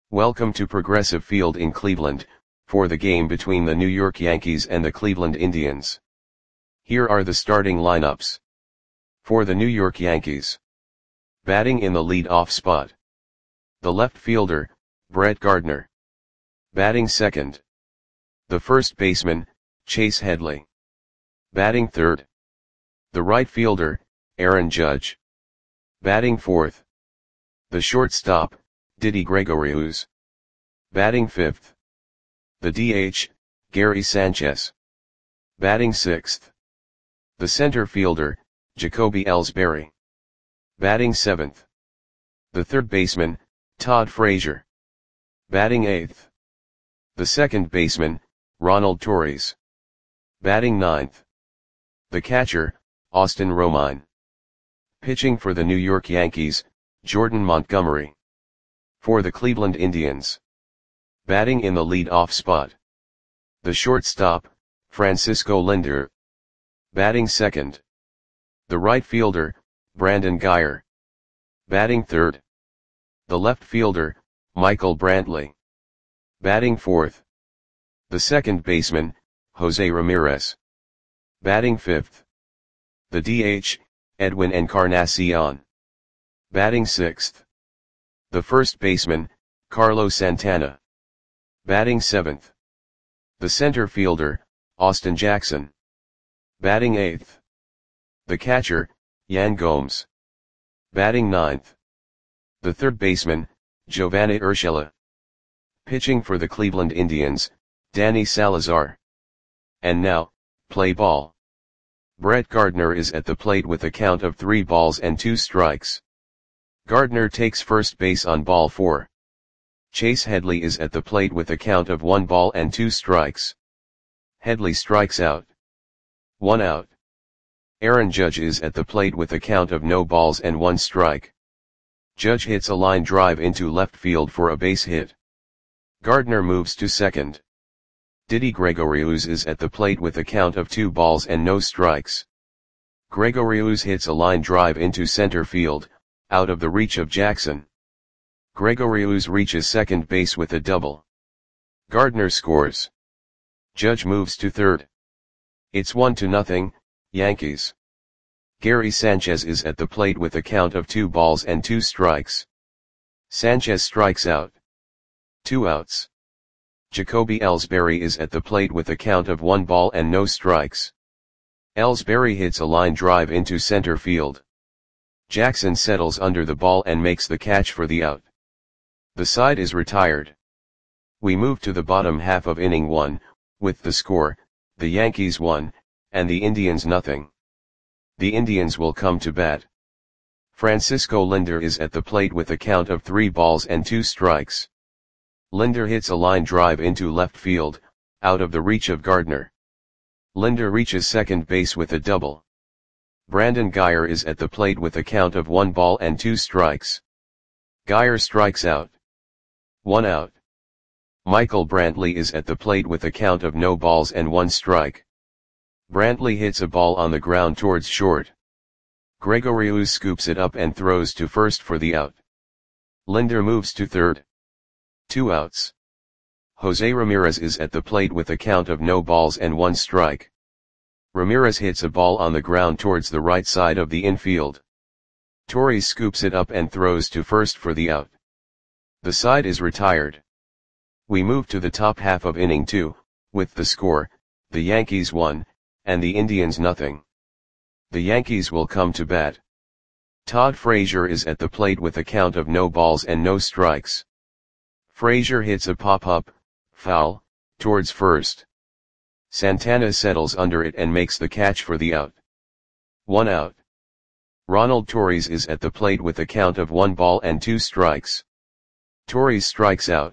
Welcome to Progressive Field in Cleveland, for the game between the New York Yankees and the Cleveland Indians. Here are the starting lineups. For the New York Yankees. Batting in the lead-off spot. The left fielder, Brett Gardner. Batting second. The first baseman, Chase Headley. Batting third. The right fielder, Aaron Judge. Batting fourth. The shortstop, Didi Gregorius. Batting fifth. The DH, Gary Sanchez. Batting sixth. The center fielder, Jacoby Ellsbury. Batting seventh. The third baseman, Todd Frazier. Batting eighth. The second baseman, Ronald Torres. Batting ninth. The catcher, Austin Romine. Pitching for the New York Yankees, Jordan Montgomery. For the Cleveland Indians. Batting in the lead-off spot. The shortstop, Francisco Lindor. Batting second. The right fielder, Brandon Guyer. Batting third. The left fielder, Michael Brantley. Batting fourth. The second baseman, Jose Ramirez. Batting fifth. The DH, Edwin Encarnacion. Batting sixth. The first baseman, Carlos Santana. Batting seventh. The center fielder, Austin Jackson. Batting eighth. The catcher, Yan Gomes. Batting ninth. The third baseman, Giovanni Urshela. Pitching for the Cleveland Indians, Danny Salazar. And now, play ball. Brett Gardner is at the plate with a count of 3 balls and 2 strikes. Gardner takes first base on ball 4. Chase Headley is at the plate with a count of 1 ball and 2 strikes. Headley strikes out. 1 out. Aaron Judge is at the plate with a count of no balls and 1 strike. Judge hits a line drive into left field for a base hit. Gardner moves to second. Didi Gregorius is at the plate with a count of 2 balls and no strikes. Gregorius hits a line drive into center field, out of the reach of Jackson. Gregorius reaches second base with a double. Gardner scores. Judge moves to third. It's 1-0, Yankees. Gary Sanchez is at the plate with a count of 2 balls and 2 strikes. Sanchez strikes out. 2 outs. Jacoby Ellsbury is at the plate with a count of 1 ball and no strikes. Ellsbury hits a line drive into center field. Jackson settles under the ball and makes the catch for the out. The side is retired. We move to the bottom half of inning 1, with the score, the Yankees 1, and the Indians 0. The Indians will come to bat. Francisco Lindor is at the plate with a count of 3 balls and 2 strikes. Lindor hits a line drive into left field, out of the reach of Gardner. Lindor reaches second base with a double. Brandon Guyer is at the plate with a count of 1 ball and 2 strikes. Guyer strikes out. 1 out. Michael Brantley is at the plate with a count of no balls and 1 strike. Brantley hits a ball on the ground towards short. Gregorius scoops it up and throws to first for the out. Lindor moves to third. 2 outs. Jose Ramirez is at the plate with a count of no balls and 1 strike. Ramirez hits a ball on the ground towards the right side of the infield. Torres scoops it up and throws to first for the out. The side is retired. We move to the top half of inning 2, with the score, the Yankees 1, and the Indians 0. The Yankees will come to bat. Todd Frazier is at the plate with a count of no balls and no strikes. Frazier hits a pop-up, foul, towards first. Santana settles under it and makes the catch for the out. 1 out. Ronald Torres is at the plate with a count of 1 ball and 2 strikes. Torres strikes out.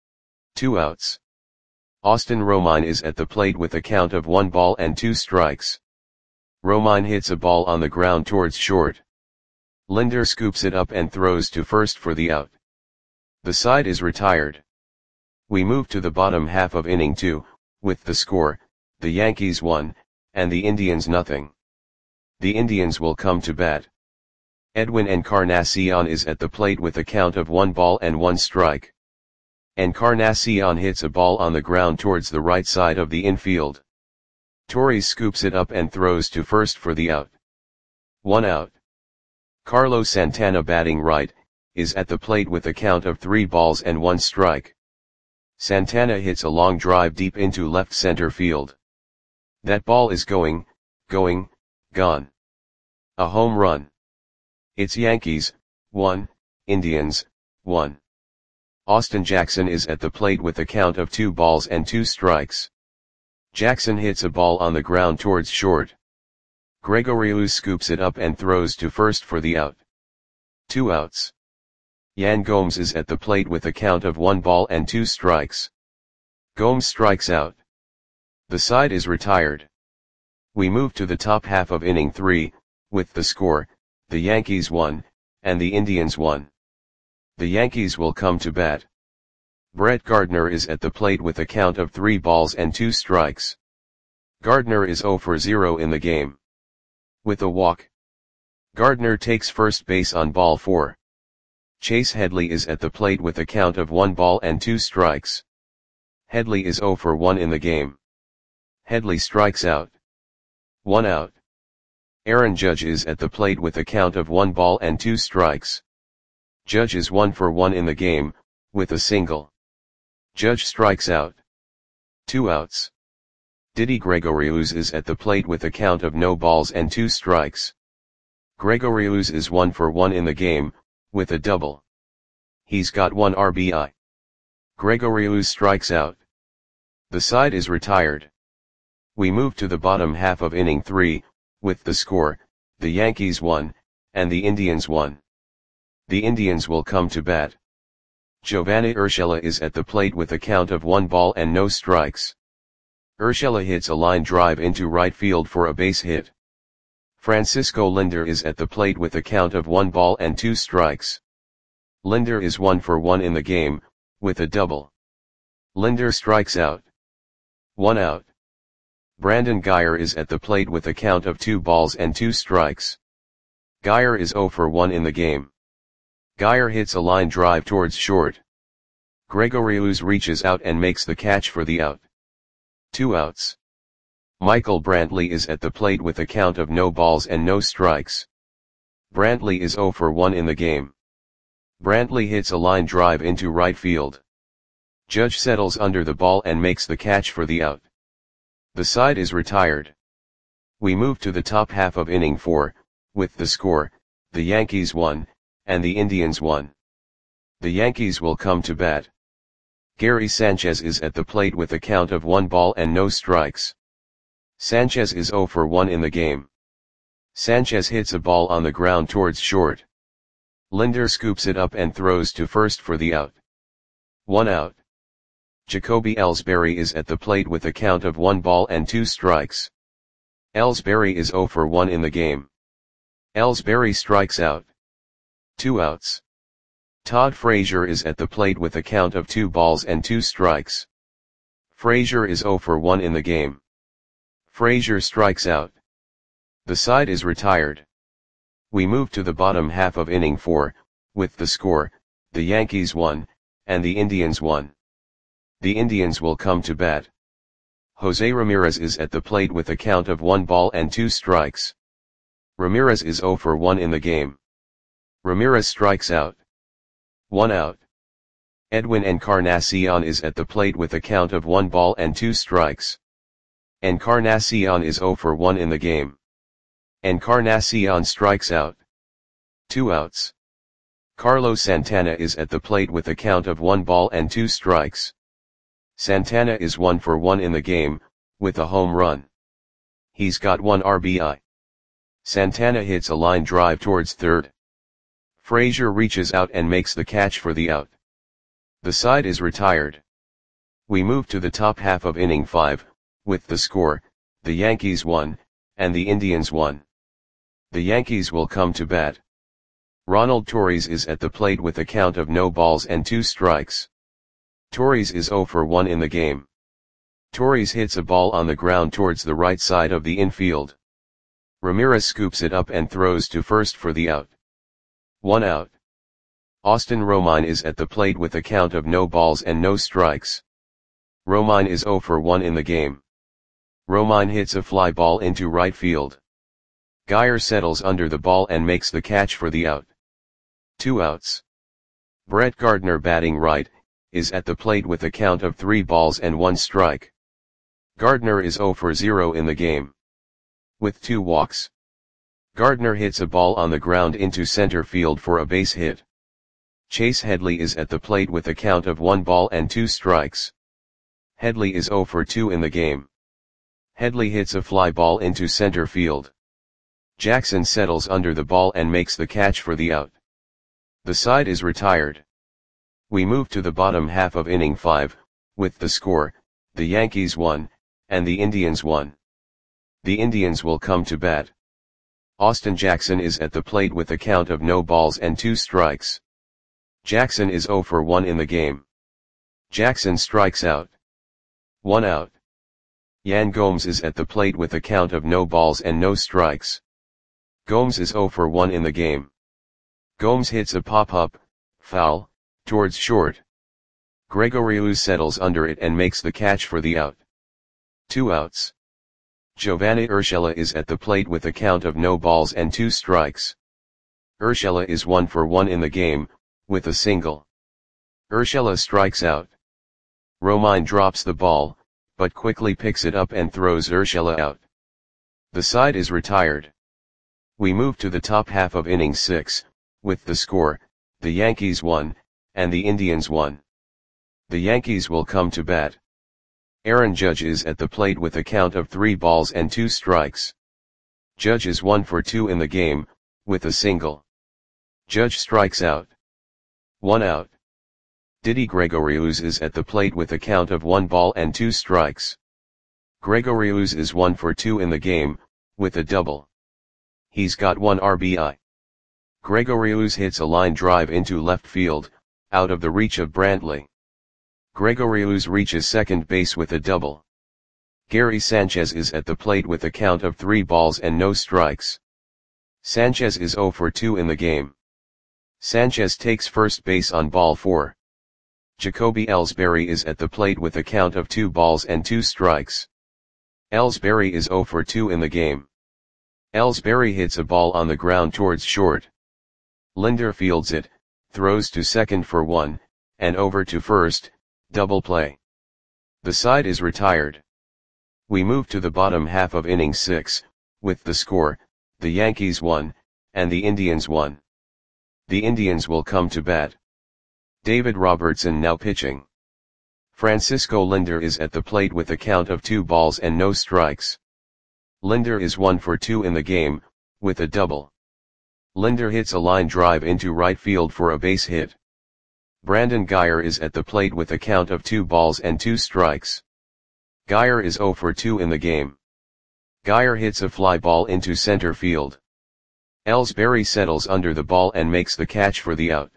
2 outs. Austin Romine is at the plate with a count of 1 ball and 2 strikes. Romine hits a ball on the ground towards short. Lindor scoops it up and throws to first for the out. The side is retired. We move to the bottom half of inning 2, with the score, the Yankees 1, and the Indians 0. The Indians will come to bat. Edwin Encarnacion is at the plate with a count of 1 ball and 1 strike. Encarnacion hits a ball on the ground towards the right side of the infield. Torres scoops it up and throws to first for the out. 1 out. Carlos Santana, batting right, is at the plate with a count of 3 balls and 1 strike. Santana hits a long drive deep into left center field. That ball is gone. A home run. It's Yankees, 1, Indians, 1. Austin Jackson is at the plate with a count of 2 balls and 2 strikes. Jackson hits a ball on the ground towards short. Gregorius scoops it up and throws to first for the out. 2 outs. Yan Gomes is at the plate with a count of 1 ball and 2 strikes. Gomes strikes out. The side is retired. We move to the top half of inning 3, with the score, the Yankees 1, and the Indians 1. The Yankees will come to bat. Brett Gardner is at the plate with a count of 3 balls and 2 strikes. Gardner is 0 for 0 in the game. With a walk. Gardner takes first base on ball 4. Chase Headley is at the plate with a count of 1 ball and 2 strikes. Headley is 0 for 1 in the game. Headley strikes out. 1 out. Aaron Judge is at the plate with a count of 1 ball and 2 strikes. Judge is 1 for 1 in the game, with a single. Judge strikes out. 2 outs. Didi Gregorius is at the plate with a count of no balls and 2 strikes. Gregorius is 1 for 1 in the game, with a double. He's got 1 RBI. Gregorius strikes out. The side is retired. We move to the bottom half of inning 3, with the score, the Yankees 1, and the Indians 1. The Indians will come to bat. Giovanni Urshela is at the plate with a count of 1 ball and no strikes. Urshela hits a line drive into right field for a base hit. Francisco Lindor is at the plate with a count of 1 ball and 2 strikes. Lindor is 1 for 1 in the game, with a double. Lindor strikes out. 1 out. Brandon Guyer is at the plate with a count of 2 balls and 2 strikes. Guyer is 0 for 1 in the game. Guyer hits a line drive towards short. Gregorius reaches out and makes the catch for the out. 2 outs. Michael Brantley is at the plate with a count of no balls and no strikes. Brantley is 0 for 1 in the game. Brantley hits a line drive into right field. Judge settles under the ball and makes the catch for the out. The side is retired. We move to the top half of inning 4, with the score, the Yankees 1, and the Indians 1. The Yankees will come to bat. Gary Sanchez is at the plate with a count of 1 ball and no strikes. Sanchez is 0 for 1 in the game. Sanchez hits a ball on the ground towards short. Lindor scoops it up and throws to first for the out. 1 out. Jacoby Ellsbury is at the plate with a count of 1 ball and 2 strikes. Ellsbury is 0 for 1 in the game. Ellsbury strikes out. 2 outs. Todd Frazier is at the plate with a count of 2 balls and 2 strikes. Frazier is 0 for 1 in the game. Frazier strikes out. The side is retired. We move to the bottom half of inning 4, with the score, the Yankees 1, and the Indians 1. The Indians will come to bat. Jose Ramirez is at the plate with a count of 1 ball and 2 strikes. Ramirez is 0 for 1 in the game. Ramirez strikes out. 1 out. Edwin Encarnacion is at the plate with a count of 1 ball and 2 strikes. Encarnacion is 0 for 1 in the game. Encarnacion strikes out. 2 outs. Carlos Santana is at the plate with a count of 1 ball and 2 strikes. Santana is 1 for 1 in the game, with a home run. He's got 1 RBI. Santana hits a line drive towards third. Frazier reaches out and makes the catch for the out. The side is retired. We move to the top half of inning 5, with the score, the Yankees 1, and the Indians 1. The Yankees will come to bat. Ronald Torres is at the plate with a count of no balls and 2 strikes. Torres is 0 for 1 in the game. Torres hits a ball on the ground towards the right side of the infield. Ramirez scoops it up and throws to first for the out. 1 out. Austin Romine is at the plate with a count of no balls and no strikes. Romine is 0 for 1 in the game. Romine hits a fly ball into right field. Geyer settles under the ball and makes the catch for the out. 2 outs. Brett Gardner, batting right, is at the plate with a count of 3 balls and 1 strike. Gardner is 0 for 0 in the game. With 2 walks. Gardner hits a ball on the ground into center field for a base hit. Chase Headley is at the plate with a count of 1 ball and 2 strikes. Headley is 0 for 2 in the game. Headley hits a fly ball into center field. Jackson settles under the ball and makes the catch for the out. The side is retired. We move to the bottom half of inning 5, with the score, the Yankees 1, and the Indians 1. The Indians will come to bat. Austin Jackson is at the plate with a count of no balls and 2 strikes. Jackson is 0 for 1 in the game. Jackson strikes out. 1 out. Yan Gomes is at the plate with a count of no balls and no strikes. Gomes is 0 for 1 in the game. Gomes hits a pop-up, foul, towards short. Gregorius settles under it and makes the catch for the out. 2 outs. Giovanni Urshela is at the plate with a count of no balls and 2 strikes. Urshela is 1 for 1 in the game, with a single. Urshela strikes out. Romine drops the ball, but quickly picks it up and throws Urshela out. The side is retired. We move to the top half of inning 6, with the score, the Yankees 1, and the Indians 1. The Yankees will come to bat. Aaron Judge is at the plate with a count of 3 balls and 2 strikes. Judge is 1 for 2 in the game, with a single. Judge strikes out. 1 out. Didi Gregorius is at the plate with a count of 1 ball and 2 strikes. Gregorius is 1 for 2 in the game, with a double. He's got 1 RBI. Gregorius hits a line drive into left field, out of the reach of Brantley. Gregorius reaches second base with a double. Gary Sanchez is at the plate with a count of 3 balls and no strikes. Sanchez is 0 for 2 in the game. Sanchez takes first base on ball 4. Jacoby Ellsbury is at the plate with a count of 2 balls and 2 strikes. Ellsbury is 0 for 2 in the game. Ellsbury hits a ball on the ground towards short. Linder fields it, throws to second for 1, and over to first, double play. The side is retired. We move to the bottom half of inning 6, with the score, the Yankees 1, and the Indians 1. The Indians will come to bat. David Robertson now pitching. Francisco Linder is at the plate with a count of 2 balls and no strikes. Linder is 1 for 2 in the game, with a double. Linder hits a line drive into right field for a base hit. Brandon Geyer is at the plate with a count of 2 balls and 2 strikes. Geyer is 0 for 2 in the game. Geyer hits a fly ball into center field. Ellsbury settles under the ball and makes the catch for the out.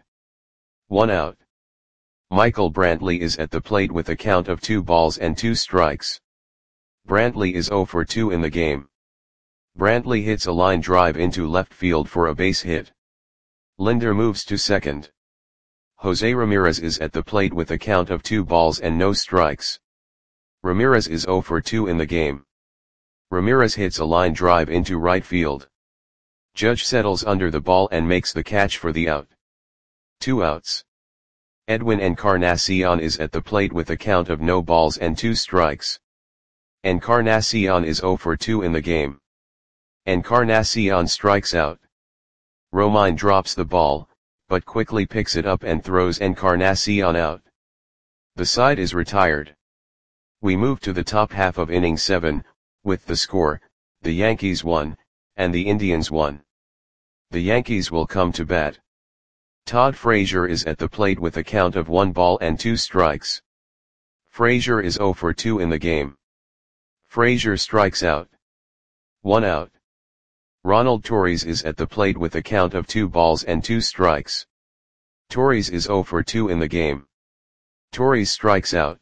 1 out. Michael Brantley is at the plate with a count of 2 balls and 2 strikes. Brantley is 0 for 2 in the game. Brantley hits a line drive into left field for a base hit. Linder moves to second. Jose Ramirez is at the plate with a count of 2 balls and no strikes. Ramirez is 0 for 2 in the game. Ramirez hits a line drive into right field. Judge settles under the ball and makes the catch for the out. 2 outs. Edwin Encarnacion is at the plate with a count of no balls and 2 strikes. Encarnacion is 0 for 2 in the game. Encarnacion strikes out. Romine drops the ball, but quickly picks it up and throws Encarnacion out. The side is retired. We move to the top half of inning 7, with the score, the Yankees 1, and the Indians 1. The Yankees will come to bat. Todd Frazier is at the plate with a count of 1 ball and 2 strikes. Frazier is 0 for 2 in the game. Frazier strikes out. 1 out. Ronald Torres is at the plate with a count of 2 balls and 2 strikes. Torres is 0 for 2 in the game. Torres strikes out.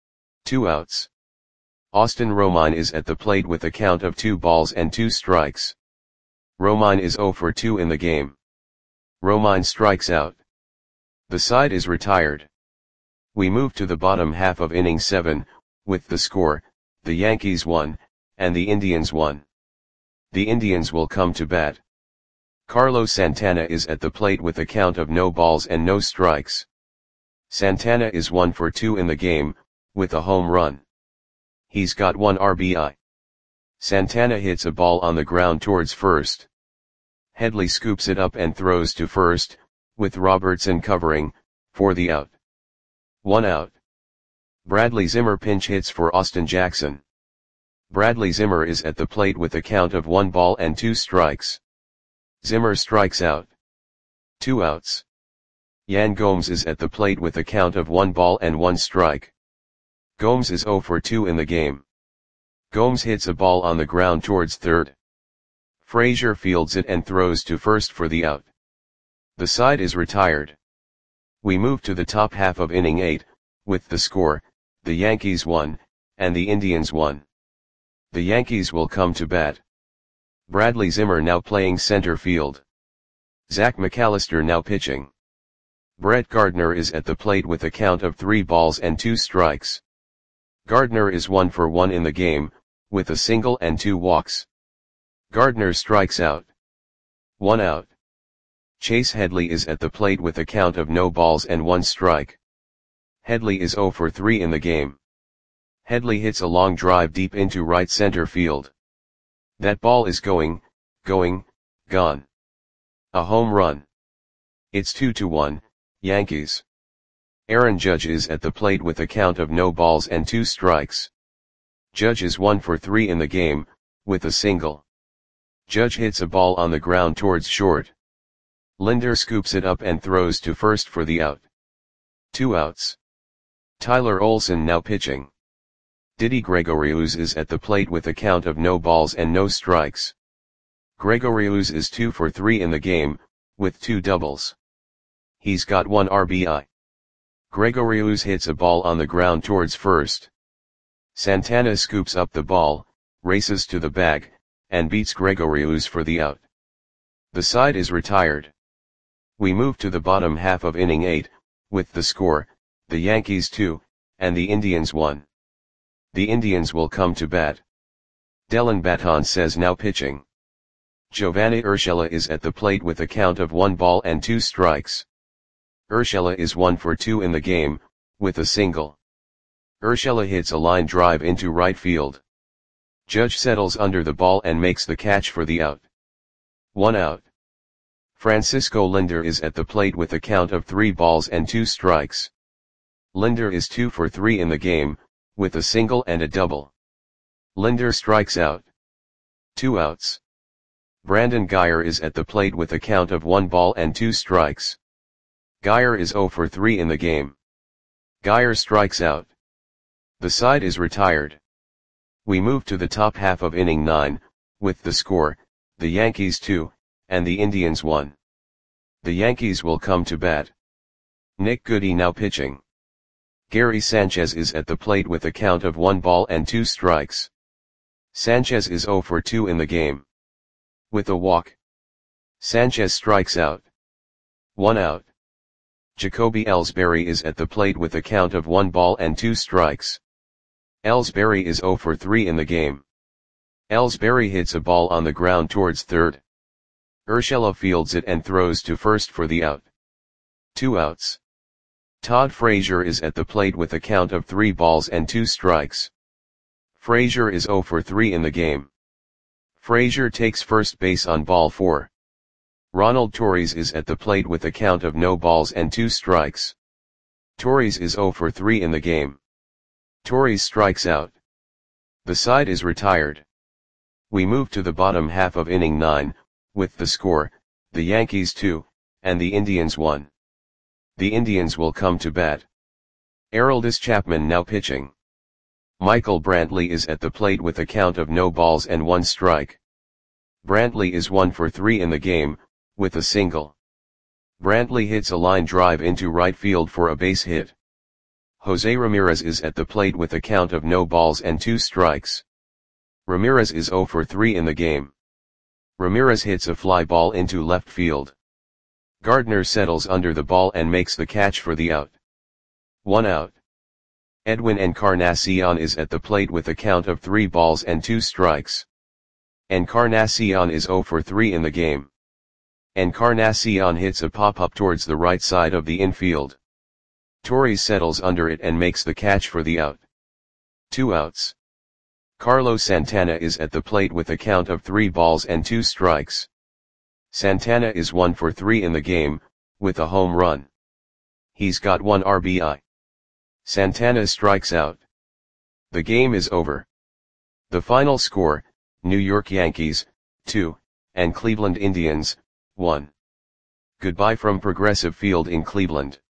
2 outs. Austin Romine is at the plate with a count of 2 balls and 2 strikes. Romine is 0 for 2 in the game. Romine strikes out. The side is retired. We move to the bottom half of inning 7, with the score, the Yankees won, and the Indians won. The Indians will come to bat. Carlos Santana is at the plate with a count of no balls and no strikes. Santana is 1 for 2 in the game, with a home run. He's got 1 RBI. Santana hits a ball on the ground towards first. Headley scoops it up and throws to first, with Robertson covering, for the out. 1 out. Bradley Zimmer pinch hits for Austin Jackson. Bradley Zimmer is at the plate with a count of 1 ball and 2 strikes. Zimmer strikes out. 2 outs. Yan Gomes is at the plate with a count of 1 ball and 1 strike. Gomes is 0 for 2 in the game. Gomes hits a ball on the ground towards third. Frazier fields it and throws to first for the out. The side is retired. We move to the top half of inning 8, with the score, the Yankees won, and the Indians won. The Yankees will come to bat. Bradley Zimmer now playing center field. Zach McAllister now pitching. Brett Gardner is at the plate with a count of 3 balls and 2 strikes. Gardner is 1 for 1 in the game, with a single and 2 walks. Gardner strikes out. 1 out. Chase Headley is at the plate with a count of no balls and 1 strike. Headley is 0 for 3 in the game. Headley hits a long drive deep into right center field. That ball is gone. A home run. It's 2-1, Yankees. Aaron Judge is at the plate with a count of no balls and 2 strikes. Judge is 1 for 3 in the game, with a single. Judge hits a ball on the ground towards short. Linder scoops it up and throws to first for the out. 2 outs. Tyler Olson now pitching. Didi Gregorius is at the plate with a count of no balls and no strikes. Gregorius is 2 for 3 in the game, with 2 doubles. He's got 1 RBI. Gregorius hits a ball on the ground towards first. Santana scoops up the ball, races to the bag, and beats Gregorius for the out. The side is retired. We move to the bottom half of inning 8, with the score, the Yankees 2, and the Indians 1. The Indians will come to bat. Dellin Betances now pitching. Giovanni Urshela is at the plate with a count of 1 ball and 2 strikes. Urshela is 1 for 2 in the game, with a single. Urshela hits a line drive into right field. Judge settles under the ball and makes the catch for the out. 1 out. Francisco Linder is at the plate with a count of 3 balls and 2 strikes. Linder is 2 for 3 in the game, with a single and a double. Linder strikes out. 2 outs. Brandon Guyer is at the plate with a count of 1 ball and 2 strikes. Guyer is 0 for 3 in the game. Guyer strikes out. The side is retired. We move to the top half of inning 9, with the score, the Yankees 2, and the Indians 1. The Yankees will come to bat. Nick Goody now pitching. Gary Sanchez is at the plate with a count of 1 ball and 2 strikes. Sanchez is 0 for 2 in the game. With a walk. Sanchez strikes out. 1 out. Jacoby Ellsbury is at the plate with a count of 1 ball and 2 strikes. Ellsbury is 0 for 3 in the game. Ellsbury hits a ball on the ground towards third. Urshela fields it and throws to first for the out. 2 outs. Todd Frazier is at the plate with a count of 3 balls and 2 strikes. Frazier is 0 for 3 in the game. Frazier takes first base on ball 4. Ronald Torres is at the plate with a count of no balls and 2 strikes. Torres is 0 for 3 in the game. Torres strikes out. The side is retired. We move to the bottom half of inning 9, with the score, the Yankees 2, and the Indians 1. The Indians will come to bat. Aroldis Chapman now pitching. Michael Brantley is at the plate with a count of no balls and 1 strike. Brantley is 1 for 3 in the game, with a single. Brantley hits a line drive into right field for a base hit. Jose Ramirez is at the plate with a count of no balls and 2 strikes. Ramirez is 0 for 3 in the game. Ramirez hits a fly ball into left field. Gardner settles under the ball and makes the catch for the out. 1 out. Edwin Encarnacion is at the plate with a count of 3 balls and 2 strikes. Encarnacion is 0 for 3 in the game. Encarnacion hits a pop-up towards the right side of the infield. Torres settles under it and makes the catch for the out. 2 outs. Carlos Santana is at the plate with a count of 3 balls and 2 strikes. Santana is 1 for 3 in the game, with a home run. He's got 1 RBI. Santana strikes out. The game is over. The final score, New York Yankees, 2, and Cleveland Indians, 1. Goodbye from Progressive Field in Cleveland.